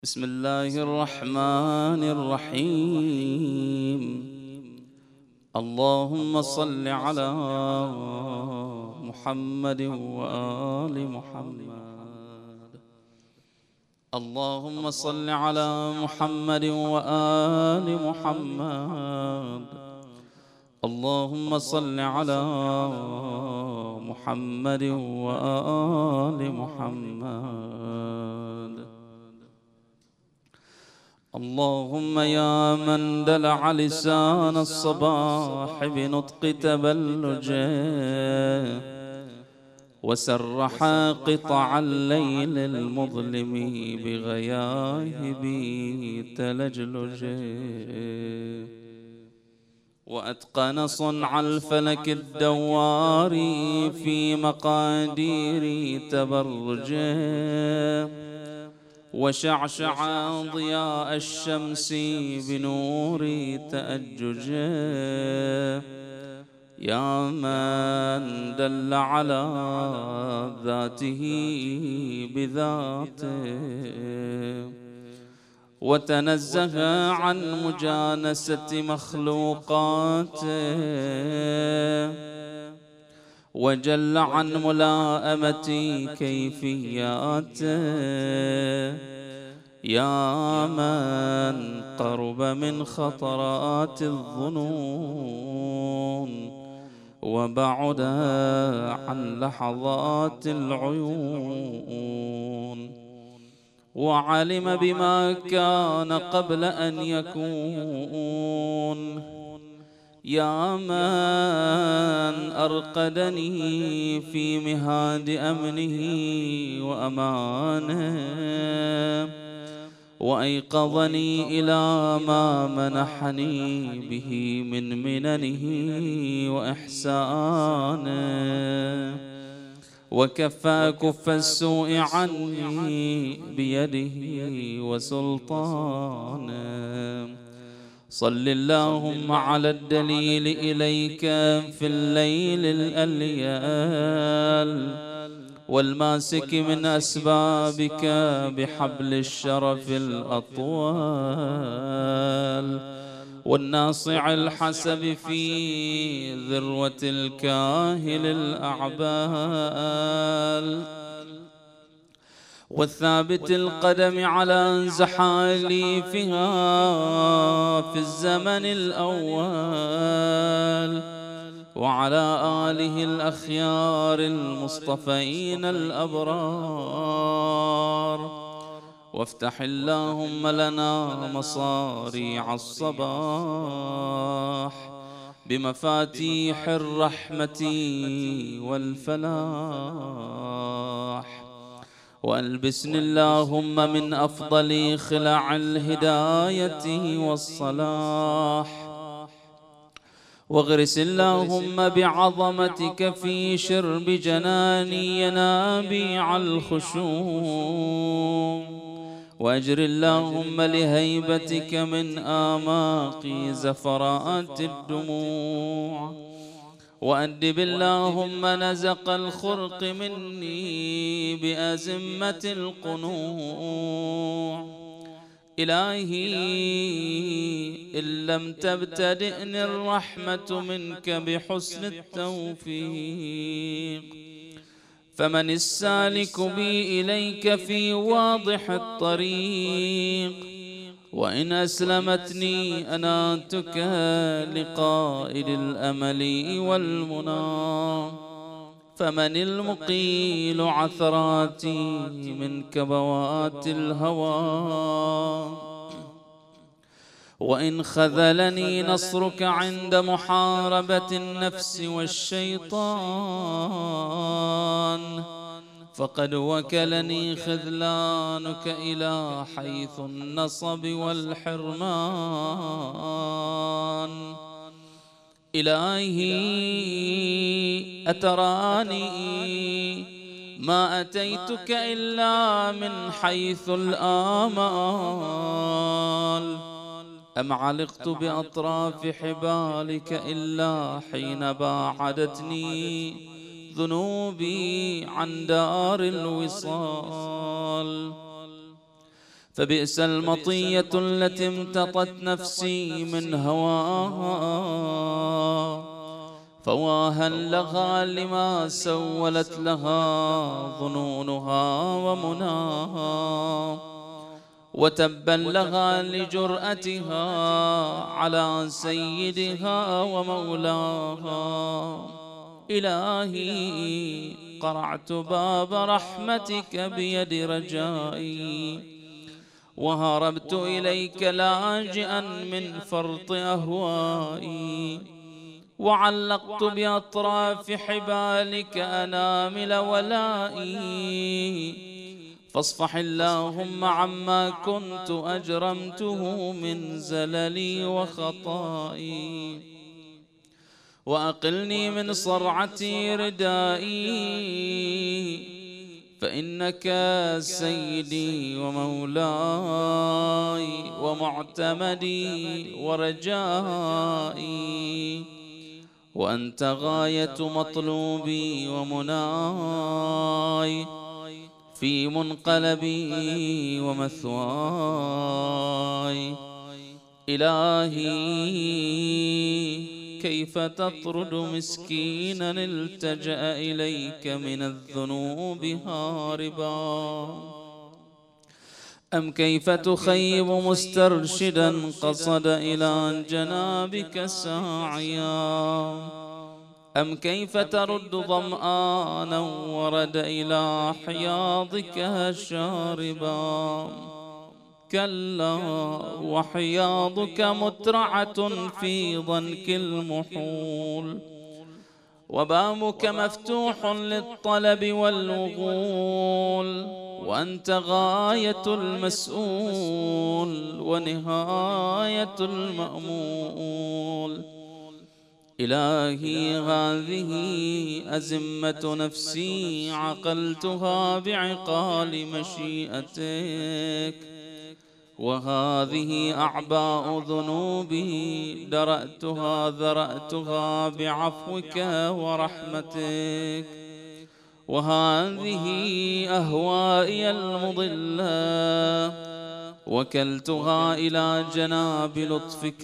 بسم الله الرحمن الرحيم. اللهم صل على محمد وآل محمد. اللهم صل على محمد وآل محمد. اللهم صل على محمد وآل محمد. اللهم يا من دلع لسان الصباح بنطق تبلجه وسرح قطع الليل المظلم بغياهب تلجلجه وأتقن صنع الفلك الدوار في مقادير تبرجه وشعشع ضياء الشمس بنور تأججه يا من دل على ذاته بذاته وتنزه عن مجانسة مخلوقاته وجل عن ملاءمة كيفياته يا من قرب من خطرات الظنون وبعد عن لحظات العيون وعلم بما كان قبل أن يكون يا من أرقدني في مهاد أمنه وأمانه وأيقظني إلى ما منحني به من مننه وإحسانه وكف كف السوء عني بيده وسلطانه. صل اللهم على الدليل إليك في الليل الأليال والماسك من أسبابك بحبل الشرف الأطوال والناصع الحسب في ذروة الكاهل الأعبال والثابت القدم على زحاليفها في الزمن الأول وعلى آله الأخيار المصطفين الأبرار وافتح اللهم لنا مصاريع الصباح بمفاتيح الرحمة والفلاح وألبسني اللهم من أفضل خلع الهداية والصلاح واغرس اللهم بعظمتك في شرب جناني ينابيع الخشوع وأجر اللهم لهيبتك من آماق زفرات الدموع وأدب اللهم نزق الخرق مني بأزمة القنوع إلهي إن لم تبتدئني الرحمة منك بحسن التوفيق فمن السالك بي إليك في واضح الطريق وإن أسلمتني أناتك لقائد الأمل والمنى فمن المقيل عثراتي من كبوات الهوى وإن خذلني نصرك عند محاربة النفس والشيطان فقد وكلني خذلانك إلى حيث النصب والحرمان إلهي أتراني ما أتيتك إلا من حيث الآمال أم علقت بأطراف حبالك إلا حين باعدتني ذنوبي عن دار الوصال فبئس المطية التي امتطت نفسي من هواها، فواها لها لما سولت لها ظنونها ومناها، وتبا لها لجرأتها على سيدها ومولاها. إلهي قرعت باب رحمتك بيد رجائي، وهربت إليك لاجئا من فرط أهوائي، وعلقت بأطراف حبالك أنامل ولائي، فاصفح اللهم عما كنت أجرمته من زللي وخطائي، وأقلني من صرعتي ردائي، فإنك سيدي ومولاي ومعتمدي ورجائي، وأنت غاية مطلوبي ومناي في منقلبي ومثواي. إلهي كيف تطرد مسكينا التجأ إليك من الذنوب هاربا؟ أم كيف تخيب مسترشدا قصد إلى جنابك ساعيا؟ أم كيف ترد ظمآنا ورد إلى حياضك شاربا؟ كلا وحياضك مترعة في ضنك المحول، وبابك مفتوح للطلب والوغول، وأنت غاية المسؤول ونهاية المأمول. إلهي هذه أزمة نفسي عقلتها بعقال مشيئتك، وهذه أعباء ذنوبي ذرأتها بعفوك ورحمتك، وهذه أهوائي المضلة وكلتها إلى جناب لطفك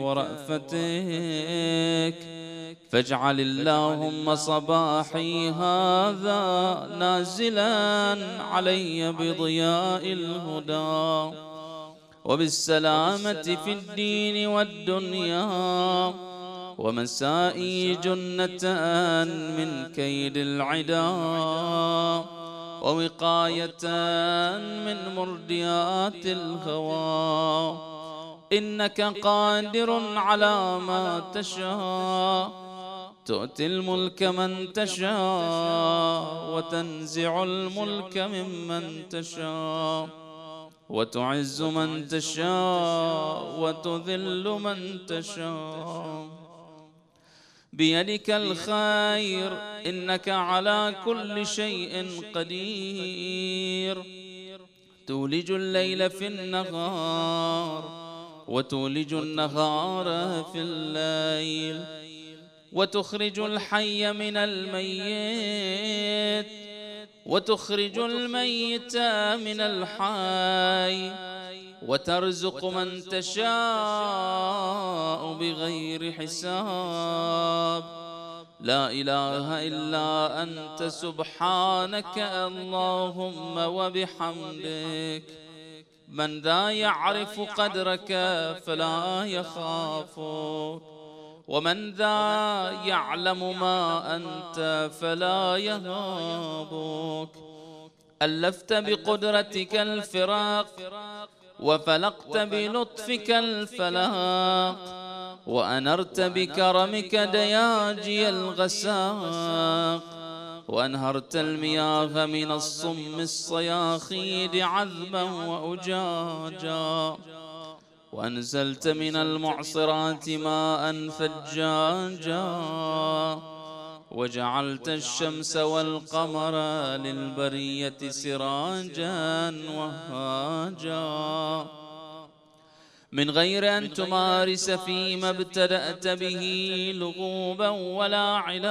ورأفتك، فاجعل اللهم صباحي هذا نازلا علي بضياء الهدى وبالسلامة في الدين والدنيا، ومسائي جنة من كيد العدا، ووقاية من مرديات الهوى. إنك قادر على ما تشاء، تؤتي الملك من تشاء وتنزع الملك ممن تشاء، وتعز من تشاء وتذل من تشاء، بيدك الخير إنك على كل شيء قدير. تولج الليل في النهار وتولج النهار في الليل، وتخرج الحي من الميت وتخرج الميت من الحي، وترزق من تشاء بغير حساب. لا إله إلا أنت سبحانك اللهم وبحمدك. من ذا يعرف قدرك فلا يخافك، ومن ذا يعلم ما أنت فلا يهابك. ألفت بقدرتك الفراق وفلقت بلطفك الفلاق، وأنرت بكرمك دياجي الغساق، وأنهرت المياه من الصم الصياخيد عذبا وأجاجا، وأنزلت من المعصرات ماء ثجاجا، وجعلت الشمس والقمر للبرية سراجا وهاجا، من غير أن تمارس فيما ابتدأت به لغوبا ولا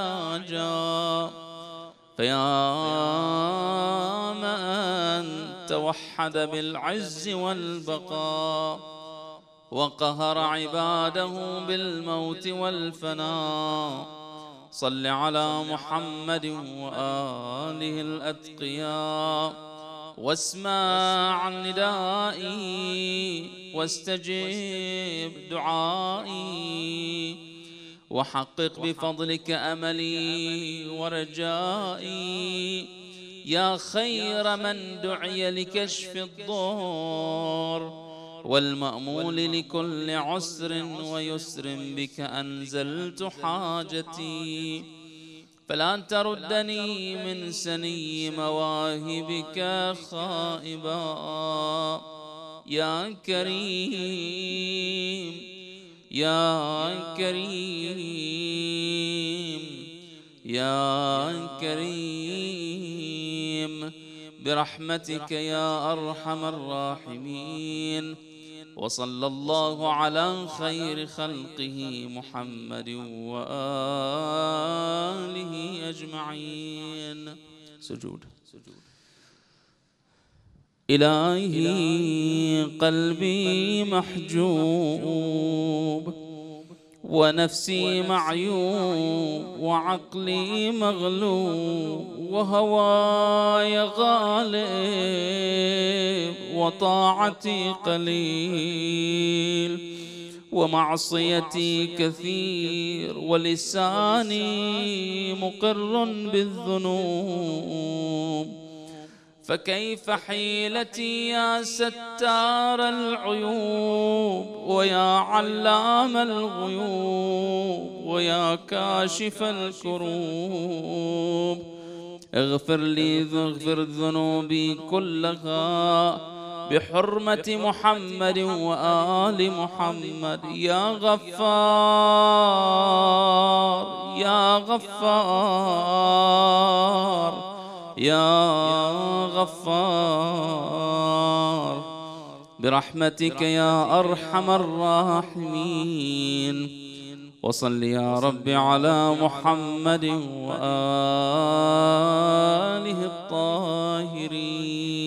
علاجا. فيا من توحد بالعز والبقاء وقهر عباده بالموت والفناء. صل على محمد وآله الأتقياء واسمع ندائي واستجب دعائي وحقق بفضلك أملي ورجائي يا خير من دعي لكشف الضر والمأمول لكل عسر ويسر بك أنزلت حاجتي فلا تردني من سني مواهبك خائبا يا كريم يا كريم يا كريم برحمتك يا أرحم الراحمين. وصلى الله على خير خلقه محمد وآله أجمعين. سجود. إلهي قلبي محجوب ونفسي معيوب وعقلي مغلوب وهواي غالب وطاعتي قليل ومعصيتي كثير ولساني مقر بالذنوب فكيف حيلتي يا ستار العيوب ويا علام الغيوب ويا كاشف الكروب اغفر لي اغفر ذنوبي كلها بحرمة محمد وآل محمد يا غفار يا غفار يا غفار برحمتك يا أرحم الراحمين. وصل يا رب على محمد وآله الطاهرين.